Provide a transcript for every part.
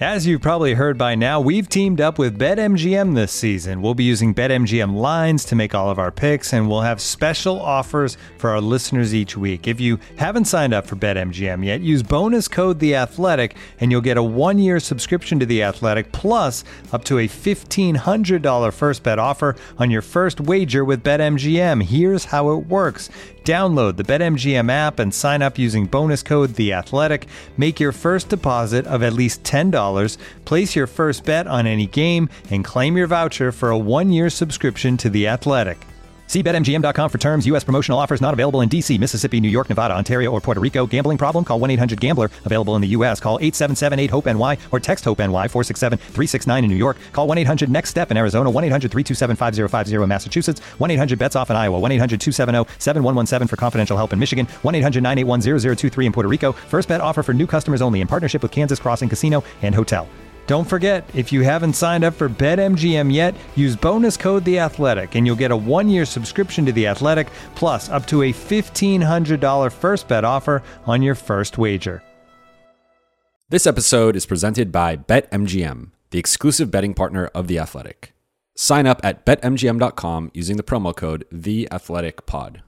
As you've probably heard by now, we've teamed up with BetMGM this season. We'll be using BetMGM lines to make all of our picks, and we'll have special offers for our listeners each week. If you haven't signed up for BetMGM yet, use bonus code The Athletic, and you'll get a 1-year subscription to The Athletic, plus up to a $1,500 first bet offer on your first wager with BetMGM. Here's how it works. Download the BetMGM app and sign up using bonus code The Athletic. Make your first deposit of at least $10. Place your first bet on any game and claim your voucher for a 1-year subscription to The Athletic. See BetMGM.com for terms. U.S. promotional offers not available in D.C., Mississippi, New York, Nevada, Ontario, or Puerto Rico. Gambling problem? Call 1-800-GAMBLER. Available in the U.S. Call 877-8-HOPE-NY or text HOPE-NY 467-369 in New York. Call 1-800-NEXT-STEP in Arizona. 1-800-327-5050 in Massachusetts. 1-800-BETS-OFF in Iowa. 1-800-270-7117 for confidential help in Michigan. 1-800-981-0023 in Puerto Rico. First bet offer for new customers only in partnership with Kansas Crossing Casino and Hotel. Don't forget, if you haven't signed up for BetMGM yet, use bonus code The Athletic, and you'll get a 1-year subscription to The Athletic, plus up to a $1,500 first bet offer on your first wager. This episode is presented by BetMGM, the exclusive betting partner of The Athletic. Sign up at BetMGM.com using the promo code TheAthleticPod.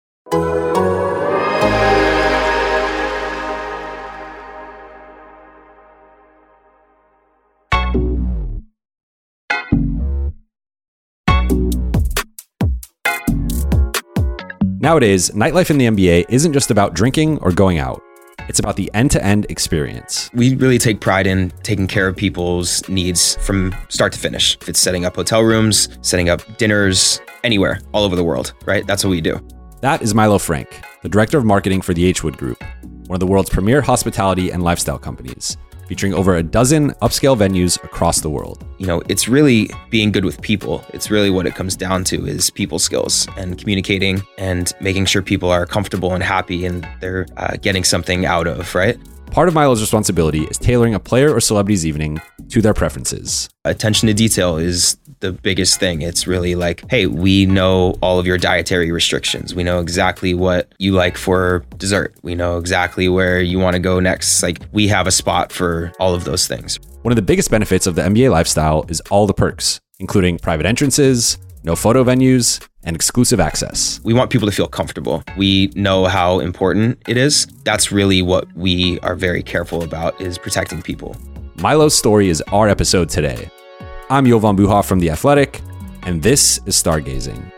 Nowadays, nightlife in the NBA isn't just about drinking or going out. It's about the end-to-end experience. We really take pride in taking care of people's needs from start to finish. If it's setting up hotel rooms, setting up dinners, anywhere, all over the world, right? That's what we do. That is Milo Frank, the director of marketing for the H Wood Group, one of the world's premier hospitality and lifestyle companies, featuring over a dozen upscale venues across the world. You know, it's really being good with people. It's really what it comes down to is people skills and communicating and making sure people are comfortable and happy and they're getting something out of, right? Part of Milo's responsibility is tailoring a player or celebrity's evening to their preferences. Attention to detail is the biggest thing. It's really like, hey, we know all of your dietary restrictions. We know exactly what you like for dessert. We know exactly where you want to go next. Like, we have a spot for all of those things. One of the biggest benefits of the NBA lifestyle is all the perks, including private entrances, no photo venues, and exclusive access. We want people to feel comfortable. We know how important it is. That's really what we are very careful about, is protecting people. Milo's story is our episode today. I'm Jovan Buha from The Athletic, and this is Stargazing.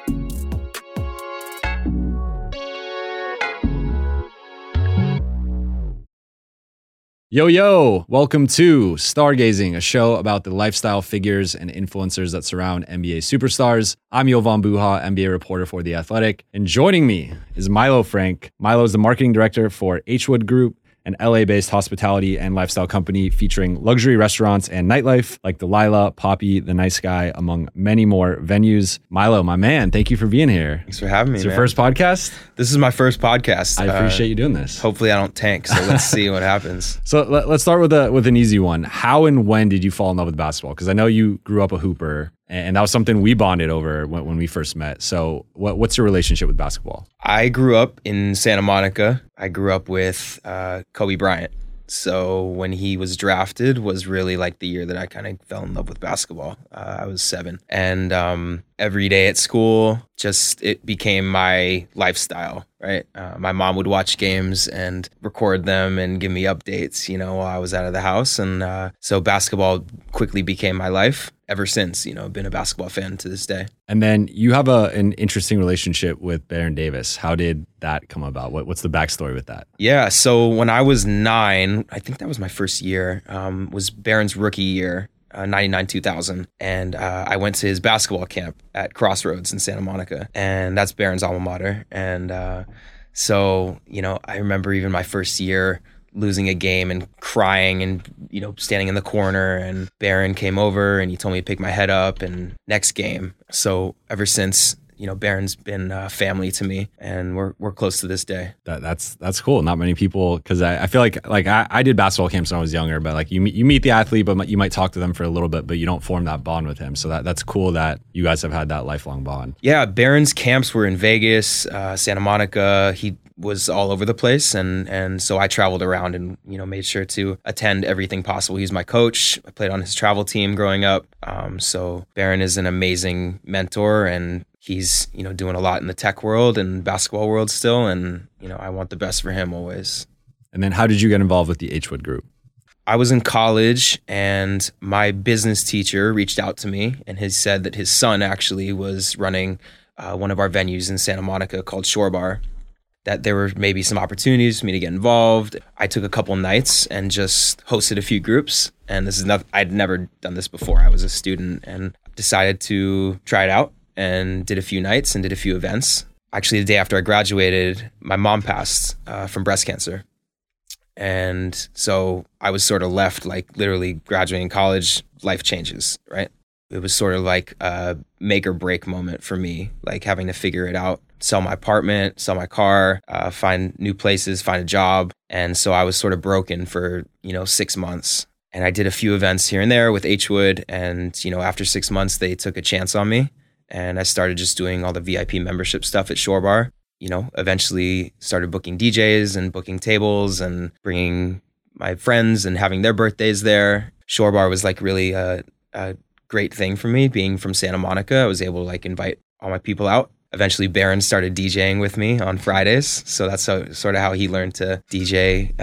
Yo, welcome to Stargazing, a show about the lifestyle figures and influencers that surround NBA superstars. I'm Jovan Buha, NBA reporter for The Athletic, and joining me is Milo Frank. Milo is the marketing director for H Wood Group, an LA-based hospitality and lifestyle company featuring luxury restaurants and nightlife like Delilah, Poppy, The Nice Guy, among many more venues. Milo, my man, thank you for being here. Thanks for having me, It's your first podcast? This is my first podcast. I appreciate you doing this. Hopefully I don't tank, so let's see what happens. So let's start with an easy one. How and when did you fall in love with basketball? Because I know you grew up a hooper, and that was something we bonded over when we first met. So what's your relationship with basketball? I grew up in Santa Monica. I grew up with Kobe Bryant. So when he was drafted was really like the year that I kind of fell in love with basketball. I was 7. And every day at school, it became my lifestyle, right? My mom would watch games and record them and give me updates, while I was out of the house. And so basketball quickly became my life. Ever since, I've been a basketball fan to this day. And then you have an interesting relationship with Baron Davis. How did that come about? What's the backstory with that? Yeah, so when I was 9, I think that was my first year, was Baron's rookie year, 99-2000. And I went to his basketball camp at Crossroads in Santa Monica. And that's Baron's alma mater. And so, I remember even my first year losing a game and crying and, standing in the corner, and Baron came over and he told me to pick my head up, and next game. So ever since, Baron's been family to me, and we're close to this day. That's cool. Not many people, because I feel like I did basketball camps when I was younger, but like you meet the athlete, but you might talk to them for a little bit, but you don't form that bond with him. So that's cool that you guys have had that lifelong bond. Yeah, Baron's camps were in Vegas, Santa Monica. He was all over the place. And so I traveled around and, made sure to attend everything possible. He's my coach. I played on his travel team growing up. So Barron is an amazing mentor, and he's, doing a lot in the tech world and basketball world still. And, I want the best for him always. And then how did you get involved with the H-Wood Group? I was in college, and my business teacher reached out to me, and he said that his son actually was running one of our venues in Santa Monica called Shore Bar, that there were maybe some opportunities for me to get involved. I took a couple nights and just hosted a few groups. And this is not, I'd never done this before. I was a student and decided to try it out and did a few nights and did a few events. Actually, the day after I graduated, my mom passed from breast cancer. And so I was sort of left, like literally graduating college, life changes, right? It was sort of like a make or break moment for me, like having to figure it out, sell my apartment, sell my car, find new places, find a job. And so I was sort of broken for, 6 months. And I did a few events here and there with H-Wood. And, after 6 months, they took a chance on me. And I started just doing all the VIP membership stuff at Shore Bar. Eventually started booking DJs and booking tables and bringing my friends and having their birthdays there. Shore Bar was like really a great thing for me. Being from Santa Monica, I was able to invite all my people out. Eventually, Barron started DJing with me on Fridays. So that's sort of how he learned to DJ.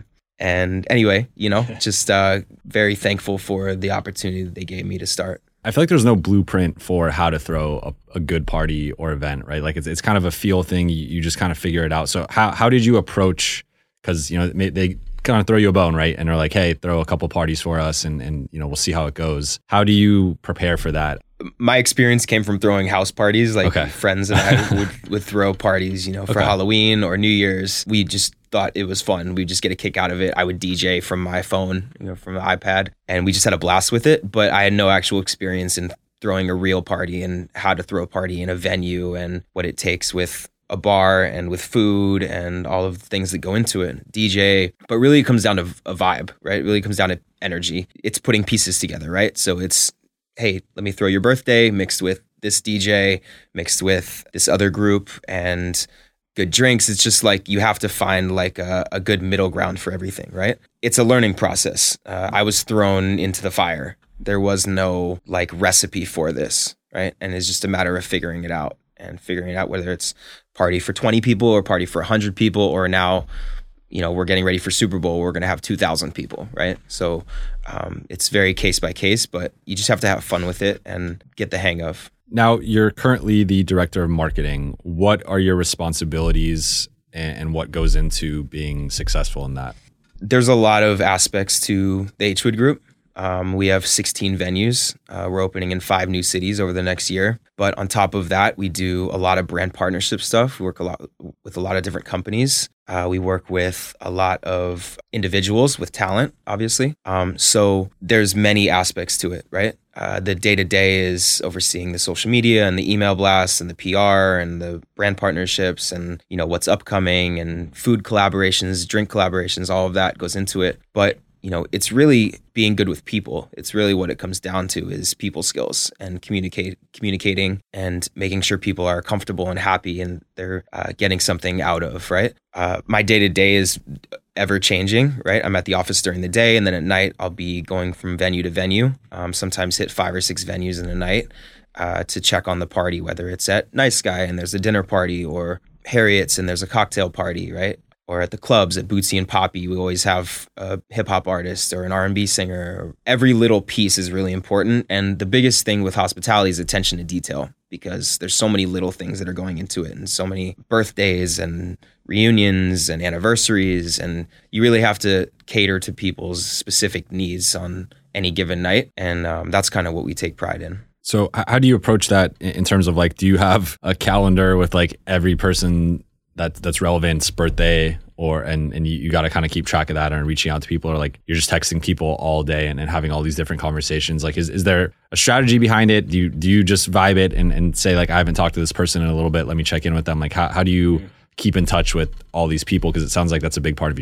And anyway, just very thankful for the opportunity that they gave me to start. I feel like there's no blueprint for how to throw a good party or event, right? Like it's kind of a feel thing. You just kind of figure it out. So how did you approach, because, they kind of throw you a bone, right? And they're like, hey, throw a couple parties for us and we'll see how it goes. How do you prepare for that? My experience came from throwing house parties. Friends and I would throw parties, for Halloween or New Year's. We just thought it was fun. We just get a kick out of it. I would DJ from my phone, from the iPad, and we just had a blast with it. But I had no actual experience in throwing a real party and how to throw a party in a venue and what it takes with a bar and with food and all of the things that go into it, DJ. But really it comes down to a vibe, right? It really comes down to energy. It's putting pieces together, right? So it's, hey, let me throw your birthday mixed with this DJ, mixed with this other group and good drinks. It's just like you have to find like a good middle ground for everything, right? It's a learning process. I was thrown into the fire. There was no recipe for this, right? And it's just a matter of figuring it out and figuring out whether it's party for 20 people or party for 100 people, or now, we're getting ready for Super Bowl. We're going to have 2,000 people, right? So it's very case by case, but you just have to have fun with it and get the hang of. Now, you're currently the director of marketing. What are your responsibilities and what goes into being successful in that? There's a lot of aspects to the H-Wood Group. We have 16 venues. We're opening in 5 new cities over the next year. But on top of that, we do a lot of brand partnership stuff. We work a lot with a lot of different companies. We work with a lot of individuals with talent, obviously. So there's many aspects to it, right? The day-to-day is overseeing the social media and the email blasts and the PR and the brand partnerships and, what's upcoming and food collaborations, drink collaborations, all of that goes into it. But it's really being good with people. It's really what it comes down to is people skills and communicating and making sure people are comfortable and happy and they're getting something out of, right? My day-to-day is ever changing, right? I'm at the office during the day, and then at night I'll be going from venue to venue, sometimes hit 5 or 6 venues in a night to check on the party, whether it's at Nice Guy and there's a dinner party, or Harriet's and there's a cocktail party, right? Or at the clubs at Bootsy and Poppy, we always have a hip hop artist or an R&B singer. Every little piece is really important. And the biggest thing with hospitality is attention to detail, because there's so many little things that are going into it and so many birthdays and reunions and anniversaries. And you really have to cater to people's specific needs on any given night. And that's kind of what we take pride in. So how do you approach that in terms of do you have a calendar with every person that's relevant's birthday, and you got to kind of keep track of that and reaching out to people, or you're just texting people all day and having all these different conversations? Is there a strategy behind it? Do you just vibe it and say I haven't talked to this person in a little bit, let me check in with them? How do you keep in touch with all these people? Because it sounds like that's a big part of your job.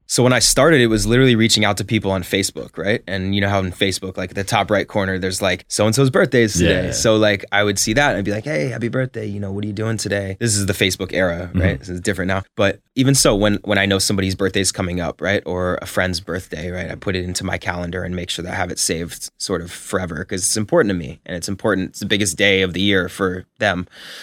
So when I started, it was literally reaching out to people on Facebook, right? And you know how in Facebook, like at the top right corner, there's like so-and-so's birthdays today. Yeah. So like I would see that and I'd be like, hey, happy birthday. You know, what are you doing today? This is the Facebook era, right? This is different now. But even so, when I know somebody's birthday is coming up, right? Or a friend's birthday, right? I put it into my calendar and make sure that I have it saved sort of forever because it's important to me and it's important. It's the biggest day of the year for them.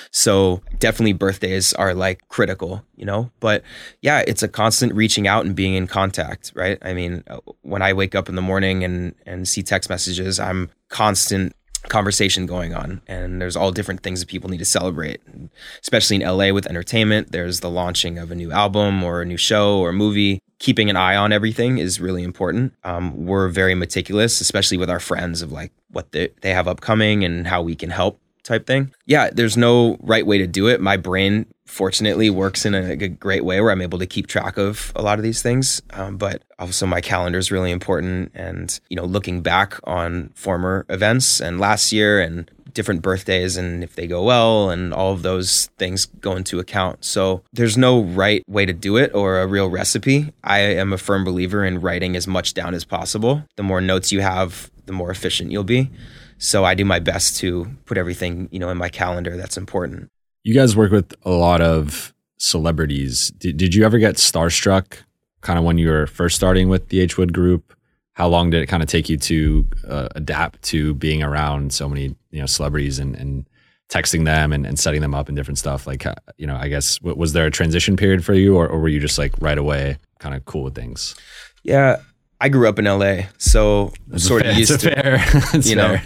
So definitely birthdays are like critical, you know? But yeah, it's a constant reaching out and being in contact, right? I mean, when I wake up in the morning and see text messages, I'm constant conversation going on, and there's all different things that people need to celebrate, especially in LA with entertainment. There's the launching of a new album or a new show or movie. Keeping an eye on everything is really important. We're very meticulous, especially with our friends, of like what they have upcoming and how we can help type thing. Yeah, there's no right way to do it. My brain fortunately works in a great way where I'm able to keep track of a lot of these things. But also my calendar is really important. And, you know, looking back on former events and last year and different birthdays and if they go well and all of those things go into account. So there's no right way to do it or a real recipe. I am a firm believer in writing as much down as possible. The more notes you have, the more efficient you'll be. So I do my best to put everything, you know, in my calendar that's important. You guys work with a lot of celebrities. Did you ever get starstruck kind of when you were first starting with the H Wood Group? How long did it kind of take you to adapt to being around so many, you know, celebrities and texting them and setting them up and different stuff? Like, you know, I guess, was there a transition period for you or were you just like right away kind of cool with things? Yeah. I grew up in LA, so sort of used to it, you know,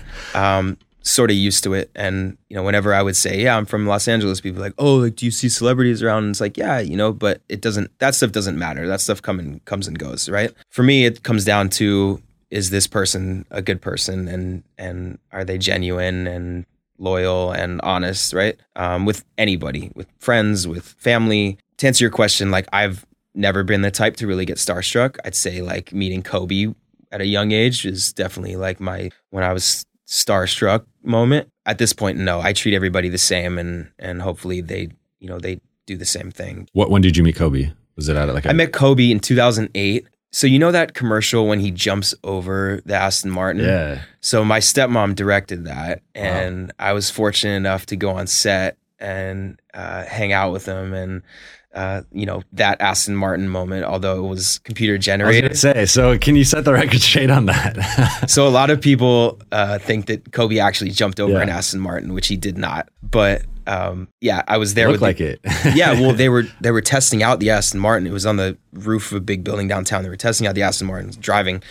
sort of used to it. And, you know, whenever I would say, yeah, I'm from Los Angeles, people are like, oh, like, do you see celebrities around? And it's like, yeah, you know, but that stuff doesn't matter. That stuff comes and goes, right? For me, it comes down to, is this person a good person and are they genuine and loyal and honest, right? With anybody, with friends, with family. To answer your question, like I've never been the type to really get starstruck. I'd say like meeting Kobe at a young age is definitely like when I was starstruck moment. At this point, no, I treat everybody the same and hopefully they do the same thing. When did you meet Kobe? Was it at like I met Kobe in 2008. So you know that commercial when he jumps over the Aston Martin? Yeah. So my stepmom directed that and I was fortunate enough to go on set and hang out with him and you know, that Aston Martin moment, although it was computer generated. I was gonna say, so can you set the record straight on that? So a lot of people think that Kobe actually jumped over an Aston Martin, which he did not. But yeah, I was there. Looked like it. Yeah, well, they were testing out the Aston Martin. It was on the roof of a big building downtown. They were testing out the Aston Martin, driving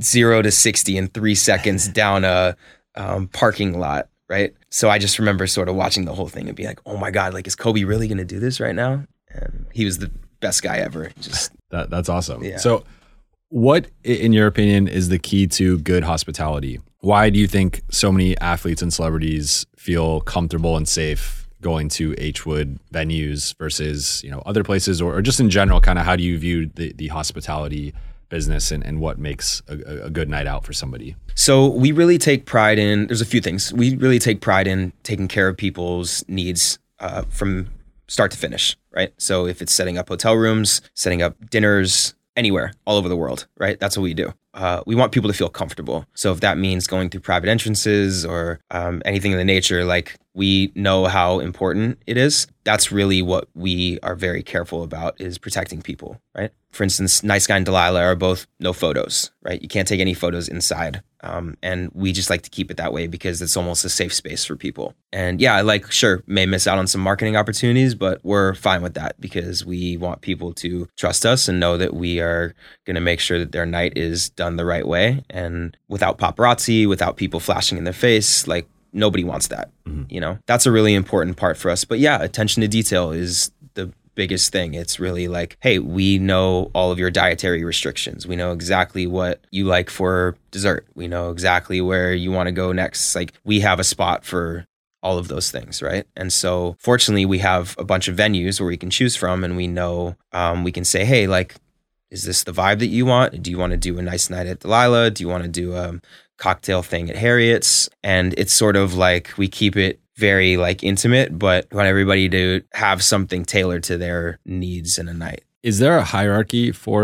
0 to 60 in 3 seconds down a parking lot. Right. So I just remember sort of watching the whole thing and being like, oh my God, like, is Kobe really going to do this right now? And he was the best guy ever. Just that's awesome. Yeah. So what, in your opinion, is the key to good hospitality? Why do you think so many athletes and celebrities feel comfortable and safe going to H Wood venues versus, you know, other places or just in general, kind of how do you view the hospitality business and what makes a good night out for somebody? So we really take pride in, there's a few things. We really take pride in taking care of people's needs from start to finish, right? So if it's setting up hotel rooms, setting up dinners, anywhere, all over the world, right? That's what we do. We want people to feel comfortable. So if that means going through private entrances or anything in the nature, like we know how important it is. That's really what we are very careful about is protecting people, right? For instance, Nice Guy and Delilah are both no photos, right? You can't take any photos inside. And we just like to keep it that way because it's almost a safe space for people. And yeah, sure, may miss out on some marketing opportunities, but we're fine with that because we want people to trust us and know that we are going to make sure that their night is done the right way and without paparazzi, without people flashing in their face. Like nobody wants that, you know? That's a really important part for us. But yeah, attention to detail is the biggest thing. It's really like, hey, we know all of your dietary restrictions. We know exactly what you like for dessert. We know exactly where you want to go next. Like we have a spot for all of those things, right? And so fortunately, we have a bunch of venues where we can choose from and we know we can say, hey, like, is this the vibe that you want? Do you want to do a nice night at Delilah? Do you want to do a cocktail thing at Harriet's? And it's sort of like we keep it very like intimate, but we want everybody to have something tailored to their needs in a night. Is there a hierarchy for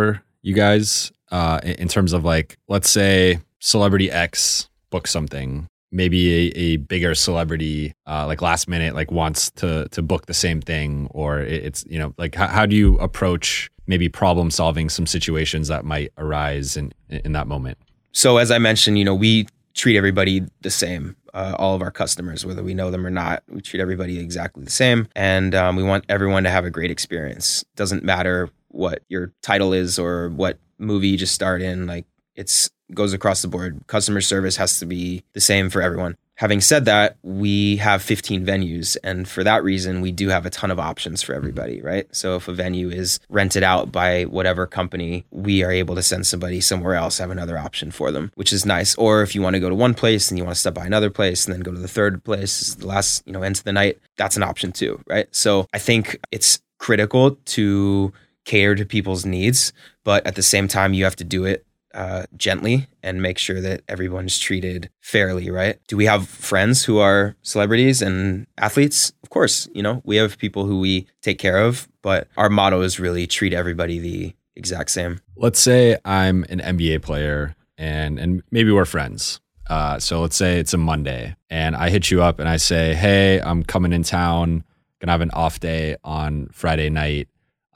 you guys in terms of like, let's say celebrity X books something, maybe a bigger celebrity like last minute like wants to book the same thing, or it's, you know, like how do you approach maybe problem solving some situations that might arise in that moment? So as I mentioned, you know, we treat everybody the same. All of our customers, whether we know them or not, we treat everybody exactly the same. And we want everyone to have a great experience. Doesn't matter what your title is or what movie you just starred in, like it's goes across the board. Customer service has to be the same for everyone. Having said that, we have 15 venues, and for that reason, we do have a ton of options for everybody, right? So if a venue is rented out by whatever company, we are able to send somebody somewhere else, have another option for them, which is nice. Or if you want to go to one place and you want to step by another place and then go to the third place, the last, you know, end of the night, that's an option too, right? So I think it's critical to cater to people's needs, but at the same time, you have to do it gently and make sure that everyone's treated fairly, right? Do we have friends who are celebrities and athletes? Of course, you know, we have people who we take care of, but our motto is really treat everybody the exact same. Let's say I'm an NBA player and maybe we're friends. So let's say it's a Monday and I hit you up and I say, hey, I'm coming in town, gonna have an off day on Friday night.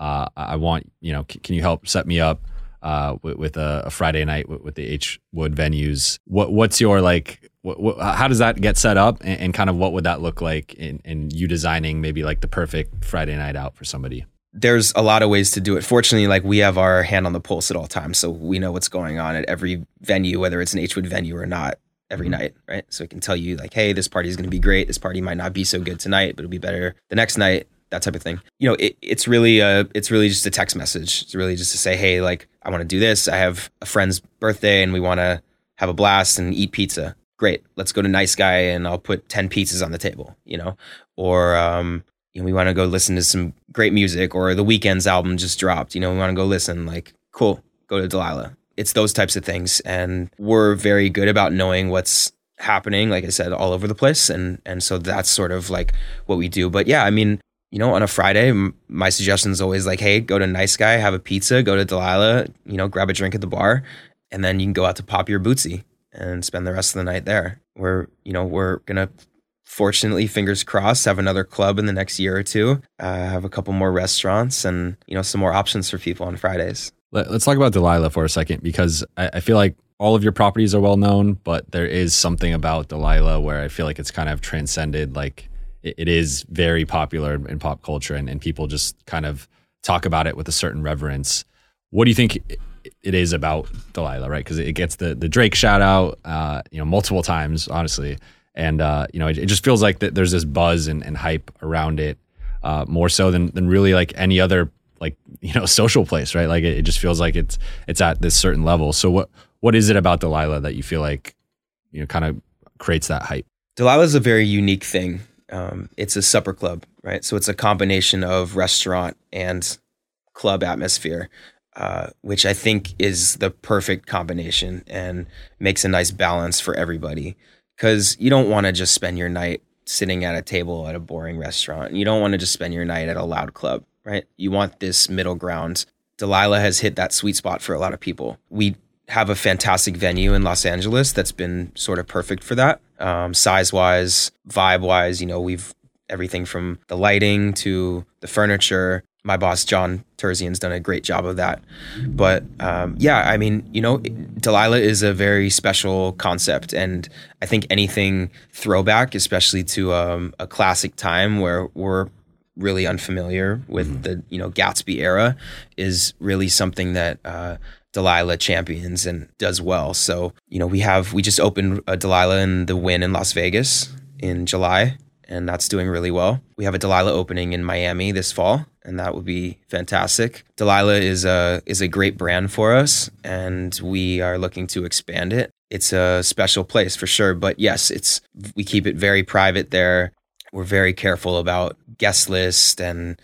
I want, you know, can you help set me up with a Friday night with the H Wood venues? What's your like? How does that get set up, and kind of what would that look like in you designing maybe like the perfect Friday night out for somebody? There's a lot of ways to do it. Fortunately, like we have our hand on the pulse at all times, so we know what's going on at every venue, whether it's an H Wood venue or not, every night, right? So we can tell you like, hey, this party is going to be great. This party might not be so good tonight, but it'll be better the next night. That type of thing. You know, it's really just a text message. It's really just to say, hey, like I want to do this. I have a friend's birthday and we want to have a blast and eat pizza. Great. Let's go to Nice Guy and I'll put 10 pizzas on the table, you know, or, you know, we want to go listen to some great music, or the Weeknd's album just dropped, you know, we want to go listen, like, cool, go to Delilah. It's those types of things. And we're very good about knowing what's happening, like I said, all over the place. And so that's sort of like what we do. But yeah, I mean, you know, on a Friday, my suggestion is always like, hey, go to Nice Guy, have a pizza, go to Delilah, you know, grab a drink at the bar, and then you can go out to Pop Your Bootsy and spend the rest of the night there. We're going to, fortunately, fingers crossed, have another club in the next year or two, have a couple more restaurants and, you know, some more options for people on Fridays. Let's talk about Delilah for a second, because I feel like all of your properties are well known, but there is something about Delilah where I feel like it's kind of transcended, like, it is very popular in pop culture, and people just kind of talk about it with a certain reverence. What do you think it is about Delilah, right? Because it gets the Drake shout out, you know, multiple times, honestly. And, you know, it just feels like that there's this buzz and hype around it, more so than really like any other, like, you know, social place, right? Like it just feels like it's at this certain level. So what is it about Delilah that you feel like, you know, kind of creates that hype? Delilah is a very unique thing. It's a supper club, right? So it's a combination of restaurant and club atmosphere, which I think is the perfect combination and makes a nice balance for everybody. Because you don't want to just spend your night sitting at a table at a boring restaurant. You don't want to just spend your night at a loud club, right? You want this middle ground. Delilah has hit that sweet spot for a lot of people. We have a fantastic venue in Los Angeles that's been sort of perfect for that. Size-wise, vibe-wise, you know, we've everything from the lighting to the furniture. My boss, John Terzian's done a great job of that. But yeah, I mean, you know, Delilah is a very special concept. And I think anything throwback, especially to a classic time where we're really unfamiliar with the, you know, Gatsby era, is really something that Delilah champions and does well. So, you know, we just opened a Delilah in the Wynn in Las Vegas in July, and that's doing really well. We have a Delilah opening in Miami this fall, and that would be fantastic. Delilah is a great brand for us, and we are looking to expand it. It's a special place for sure, but yes, we keep it very private there. We're very careful about guest list and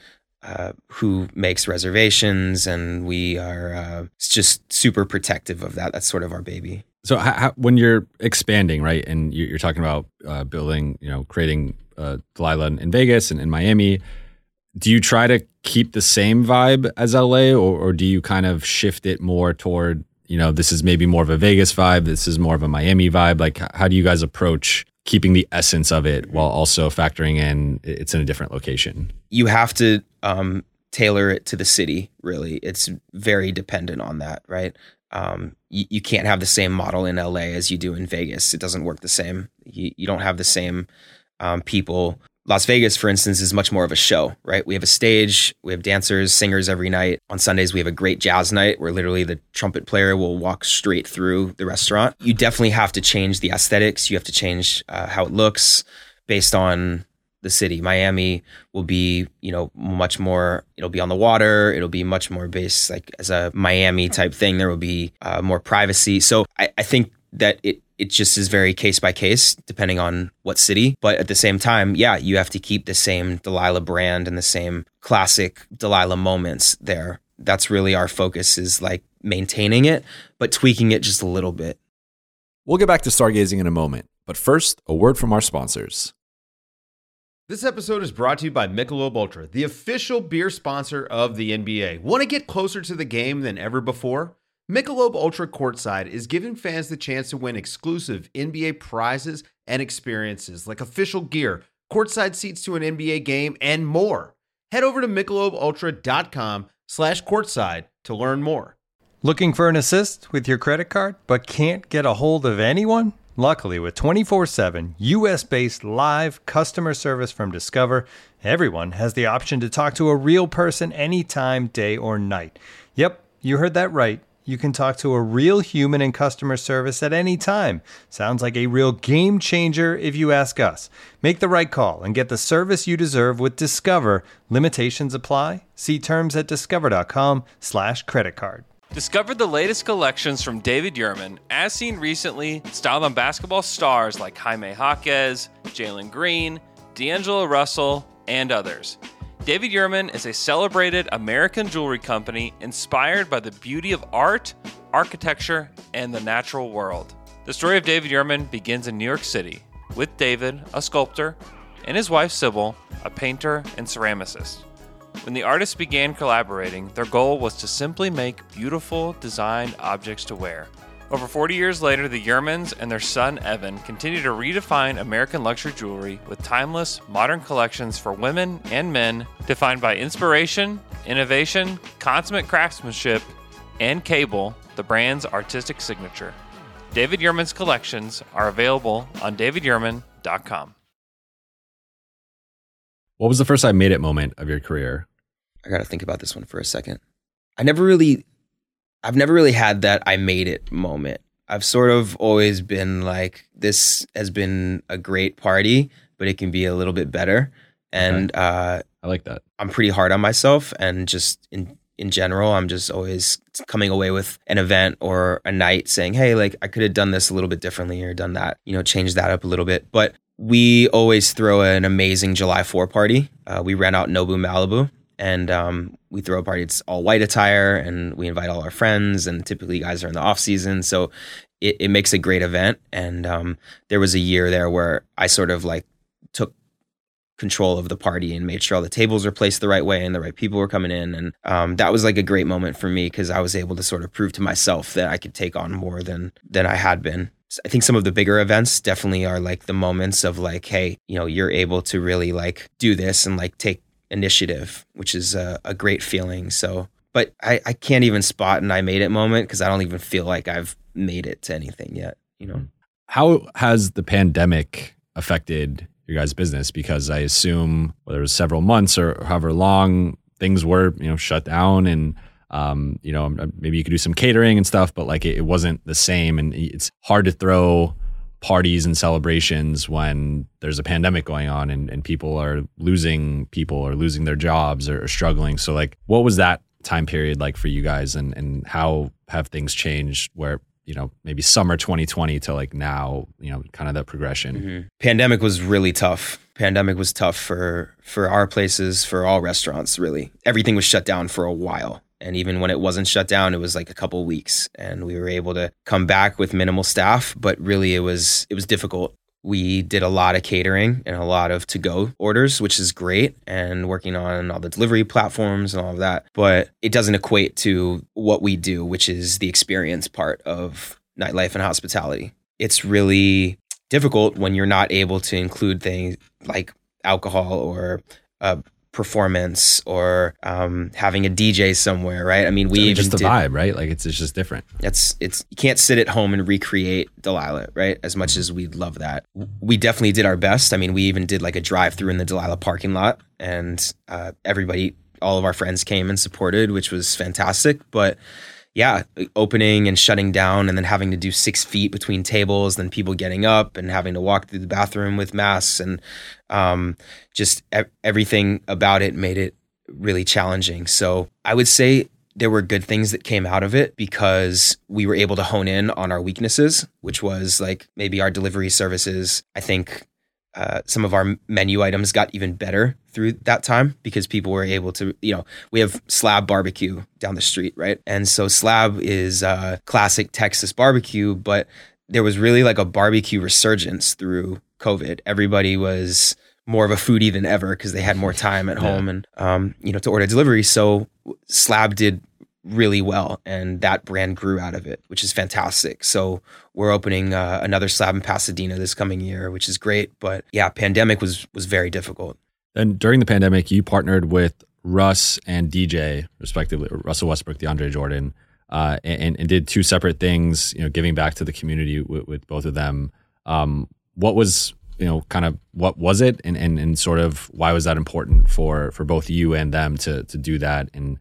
who makes reservations, and we are just super protective of that. That's sort of our baby. So when you're expanding, right, and you're talking about building, you know, creating Delilah in Vegas and in Miami, Do you try to keep the same vibe as LA, or do you kind of shift it more toward, this is maybe more of a Vegas vibe, this is more of a Miami vibe? Like, how do you guys approach keeping the essence of it while also factoring in it's in a different location? You have to tailor it to the city, really. It's very dependent on that, right? You can't have the same model in LA as you do in Vegas. It doesn't work the same. You don't have the same people. Las Vegas, for instance, is much more of a show, right? We have a stage, we have dancers, singers every night. On Sundays, we have a great jazz night where literally the trumpet player will walk straight through the restaurant. You definitely have to change the aesthetics. You have to change how it looks based on the city. Miami will be, much more, it'll be on the water. It'll be much more based like as a Miami type thing. There will be more privacy. So I think that it just is very case by case depending on what city. But at the same time, yeah, you have to keep the same Delilah brand and the same classic Delilah moments there. That's really our focus, is like maintaining it, but tweaking it just a little bit. We'll get back to stargazing in a moment. But first, a word from our sponsors. This episode is brought to you by Michelob Ultra, the official beer sponsor of the NBA. Want to get closer to the game than ever before? Michelob Ultra Courtside is giving fans the chance to win exclusive NBA prizes and experiences like official gear, courtside seats to an NBA game, and more. Head over to MichelobUltra.com/courtside to learn more. Looking for an assist with your credit card but can't get a hold of anyone? Luckily, with 24/7 US-based live customer service from Discover, everyone has the option to talk to a real person anytime, day or night. Yep, you heard that right. You can talk to a real human in customer service at any time. Sounds like a real game changer if you ask us. Make the right call and get the service you deserve with Discover. Limitations apply. See terms at discover.com/creditcard. Discover the latest collections from David Yurman, as seen recently, styled on basketball stars like Jaime Jaquez, Jalen Green, D'Angelo Russell, and others. David Yurman is a celebrated American jewelry company inspired by the beauty of art, architecture, and the natural world. The story of David Yurman begins in New York City, with David, a sculptor, and his wife Sybil, a painter and ceramicist. When the artists began collaborating, their goal was to simply make beautiful, designed objects to wear. Over 40 years later, the Yurmans and their son Evan continue to redefine American luxury jewelry with timeless, modern collections for women and men, defined by inspiration, innovation, consummate craftsmanship, and Cable, the brand's artistic signature. David Yurman's collections are available on davidyurman.com. What was the first I made it moment of your career? I got to think about this one for a second. I've never really had that I made it moment. I've sort of always been like, this has been a great party, but it can be a little bit better. And I like that. I'm pretty hard on myself, and just in general, I'm just always coming away with an event or a night saying, hey, like I could have done this a little bit differently or done that, change that up a little bit. But we always throw an amazing July 4 party. We rent out Nobu Malibu, and we throw a party. It's all white attire, and we invite all our friends, and typically guys are in the off season. So it makes a great event. And there was a year there where I sort of like took control of the party and made sure all the tables were placed the right way and the right people were coming in. And that was like a great moment for me, because I was able to sort of prove to myself that I could take on more than I had been. I think some of the bigger events definitely are like the moments of like, hey, you're able to really like do this and like take initiative, which is a great feeling. So, but I can't even spot an I made it moment, because I don't even feel like I've made it to anything yet, How has the pandemic affected your guys' business? Because I assume whether it was several months or however long, things were, shut down, and maybe you could do some catering and stuff, but like it wasn't the same. And it's hard to throw parties and celebrations when there's a pandemic going on and people are losing their jobs or struggling. So like, what was that time period like for you guys, and how have things changed where, maybe summer 2020 to like now, kind of that progression? Mm-hmm. Pandemic was really tough. Pandemic was tough for our places, for all restaurants, really. Everything was shut down for a while. And even when it wasn't shut down, it was like a couple of weeks, and we were able to come back with minimal staff. But really, it was difficult. We did a lot of catering and a lot of to-go orders, which is great, and working on all the delivery platforms and all of that. But it doesn't equate to what we do, which is the experience part of nightlife and hospitality. It's really difficult when you're not able to include things like alcohol or performance or having a DJ somewhere, right? I mean, we even just the did, vibe, right? Like it's just different. it's you can't sit at home and recreate Delilah, right? As much as we'd love that, we definitely did our best. I mean, we even did like a drive-through in the Delilah parking lot, and everybody, all of our friends came and supported, which was fantastic. But yeah, opening and shutting down and then having to do 6 feet between tables, then people getting up and having to walk through the bathroom with masks, and just everything about it made it really challenging. So I would say there were good things that came out of it because we were able to hone in on our weaknesses, which was like maybe our delivery services. I think some of our menu items got even better through that time because people were able to, we have Slab Barbecue down the street, right? And so Slab is classic Texas barbecue, but there was really like a barbecue resurgence through COVID. Everybody was more of a foodie than ever because they had more time at home and, to order delivery. So Slab did really well, and that brand grew out of it, which is fantastic. So we're opening another Slab in Pasadena this coming year, which is great. But yeah, pandemic was very difficult. And during the pandemic, you partnered with Russ and DJ, respectively, Russell Westbrook, DeAndre Jordan, and did 2 separate things, giving back to the community with both of them. What was, what was it, and sort of why was that important for both you and them to do that and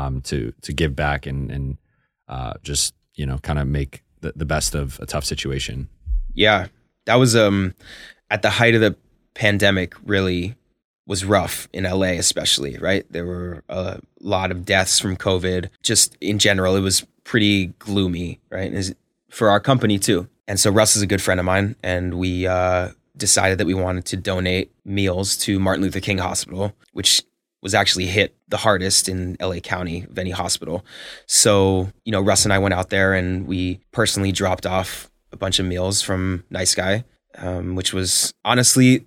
to give back and just kind of make the best of a tough situation? Yeah, that was at the height of the pandemic. Really was rough in LA, especially, right? There were a lot of deaths from COVID. Just in general, it was pretty gloomy, right? And for our company too. And so Russ is a good friend of mine, and we decided that we wanted to donate meals to Martin Luther King Hospital, which was actually hit the hardest in LA County of any hospital. So, Russ and I went out there and we personally dropped off a bunch of meals from Nice Guy, which was honestly,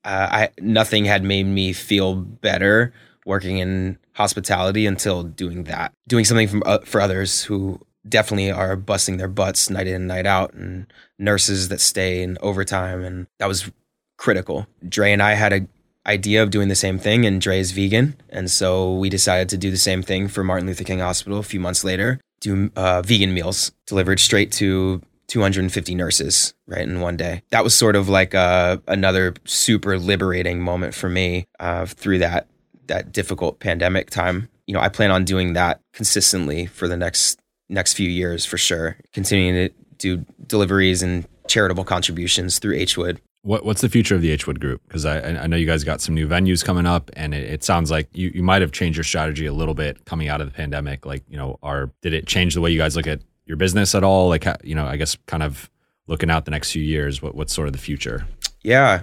nothing had made me feel better working in hospitality until doing that. Doing something for others who definitely are busting their butts night in and night out, and nurses that stay in overtime. And that was critical. Dre and I had a idea of doing the same thing, and Dre is vegan. And so we decided to do the same thing for Martin Luther King Hospital a few months later, do vegan meals delivered straight to 250 nurses, right, in one day. That was sort of like another super liberating moment for me through that difficult pandemic time. I plan on doing that consistently for the next few years for sure, continuing to do deliveries and charitable contributions through H-Wood. What's the future of the H-Wood Group? Because I know you guys got some new venues coming up, and it sounds like you might have changed your strategy a little bit coming out of the pandemic. Like, did it change the way you guys look at your business at all? Like, I guess kind of looking out the next few years, what's sort of the future? Yeah,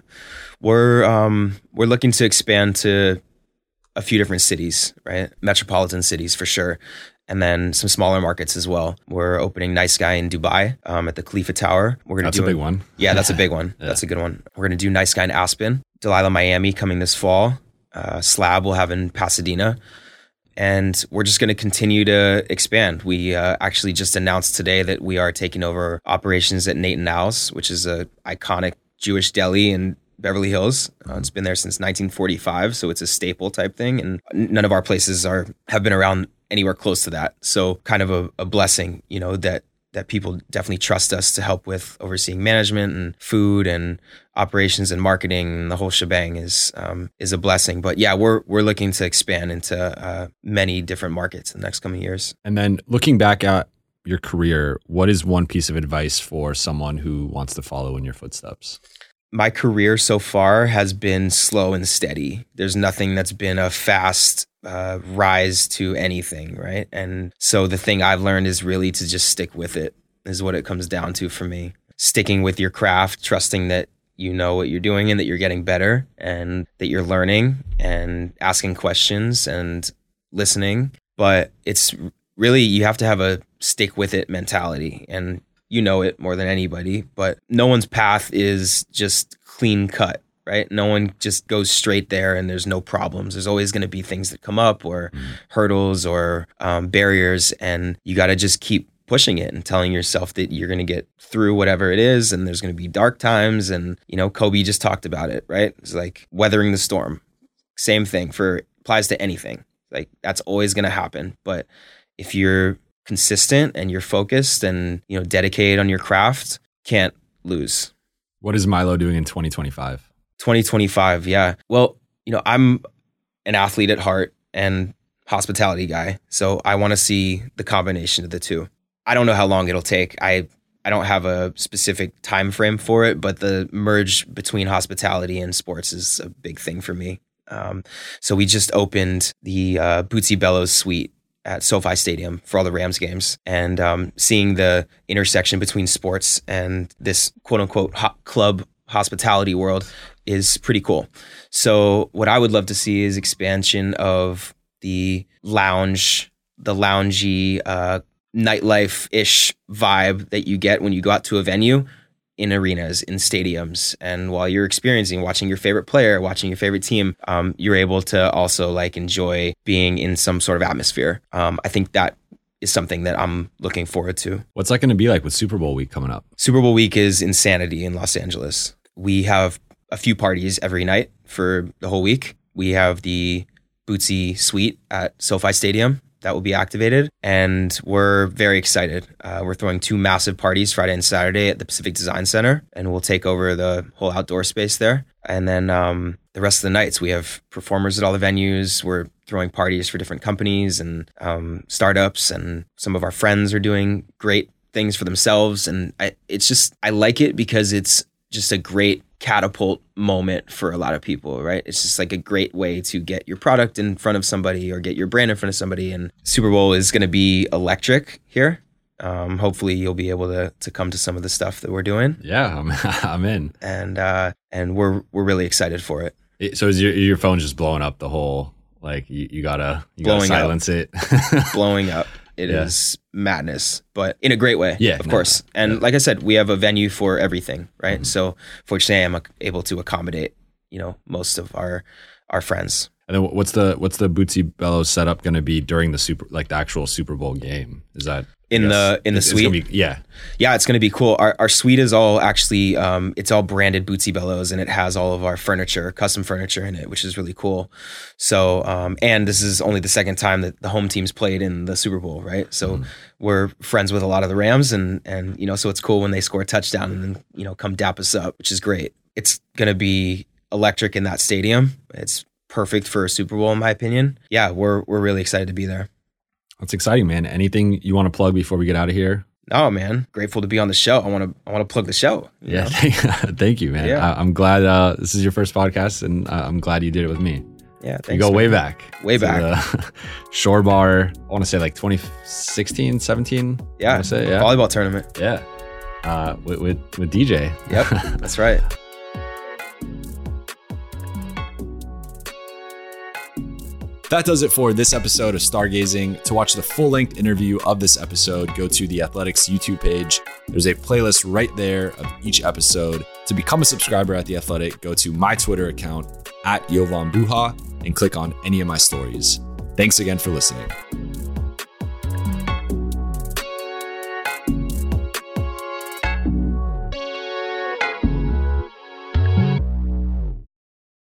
we're looking to expand to a few different cities, right? Metropolitan cities for sure. And then some smaller markets as well. We're opening Nice Guy in Dubai at the Khalifa Tower. That's a big one. Yeah, that's a big one. Yeah. That's a good one. We're going to do Nice Guy in Aspen, Delilah Miami coming this fall. Slab we'll have in Pasadena. And we're just going to continue to expand. We actually just announced today that we are taking over operations at Nate and Al's, which is an iconic Jewish deli in Beverly Hills. It's been there since 1945, so it's a staple type thing. And none of our places have been around anywhere close to that. So kind of a blessing, that people definitely trust us to help with overseeing management and food and operations and marketing, and the whole shebang is a blessing. But yeah, we're looking to expand into many different markets in the next coming years. And then looking back at your career, what is one piece of advice for someone who wants to follow in your footsteps? My career so far has been slow and steady. There's nothing that's been a fast rise to anything, right? And so the thing I've learned is really to just stick with it, is what it comes down to for me. Sticking with your craft, trusting that you know what you're doing and that you're getting better and that you're learning and asking questions and listening. But it's really, you have to have a stick with it mentality. And you know it more than anybody, but no one's path is just clean cut, right? No one just goes straight there and there's no problems. There's always going to be things that come up or hurdles or barriers, and you got to just keep pushing it and telling yourself that you're going to get through whatever it is, and there's going to be dark times. And, you know, Kobe just talked about it, right? It's like weathering the storm. Same thing applies to anything. Like that's always going to happen. But if you're consistent and you're focused and, you know, dedicated on your craft, can't lose. What is Milo doing in 2025? 2025, yeah. Well, you know, I'm an athlete at heart and hospitality guy. So I want to see the combination of the two. I don't know how long it'll take. I don't have a specific time frame for it, but the merge between hospitality and sports is a big thing for me. So we just opened the Bootsy Bellows suite at SoFi Stadium for all the Rams games, and seeing the intersection between sports and this quote unquote club hospitality world is pretty cool. So what I would love to see is expansion of the loungy nightlife-ish vibe that you get when you go out to a venue in arenas, in stadiums. And while you're watching your favorite player, watching your favorite team, you're able to also like enjoy being in some sort of atmosphere. I think that is something that I'm looking forward to. What's that going to be like with Super Bowl week coming up? Super Bowl week is insanity in Los Angeles. We have a few parties every night for the whole week. We have the Bootsy Suite at SoFi Stadium that will be activated, and we're very excited. We're throwing 2 massive parties Friday and Saturday at the Pacific Design Center, and we'll take over the whole outdoor space there. And then the rest of the nights, we have performers at all the venues. We're throwing parties for different companies and startups, and some of our friends are doing great things for themselves. And I like it because it's just a great catapult moment for a lot of people, right? It's just like a great way to get your product in front of somebody or get your brand in front of somebody. And Super Bowl is going to be electric here. Hopefully you'll be able to come to some of the stuff that we're doing. Yeah, I'm in. And we're really excited for it. So is your phone just blowing up the whole, like you gotta silence it? Blowing up. It is madness, but in a great way, of course. And like I said, we have a venue for everything, right? Mm-hmm. So fortunately, I'm able to accommodate, you know, most of our friends. And then what's the Bootsy Bellows setup going to be during the actual Super Bowl game? Is that in the suite? Yeah, it's going to be cool. Our suite is all actually it's all branded Bootsy Bellows, and it has all of our furniture, custom furniture in it, which is really cool. So and this is only the second time that the home team's played in the Super Bowl, right? So we're friends with a lot of the Rams, and you know, so it's cool when they score a touchdown and then, you know, come dap us up, which is great. It's going to be electric in that stadium. It's perfect for a Super Bowl, in my opinion. Yeah, we're really excited to be there. That's exciting, man. Anything you want to plug before we get out of here? Oh man, grateful to be on the show. I want to plug the show. Yeah, thank you, man. Yeah. I'm glad this is your first podcast, and I'm glad you did it with me. Yeah, thanks. You go way back. Way back. Shore Bar, I want to say like 2016, 17. Yeah, I want to say, yeah. Volleyball tournament. Yeah, with DJ. Yep, that's right. That does it for this episode of Stargazing. To watch the full-length interview of this episode, go to The Athletic's YouTube page. There's a playlist right there of each episode. To become a subscriber at The Athletic, go to my Twitter account @YovanBuha and click on any of my stories. Thanks again for listening.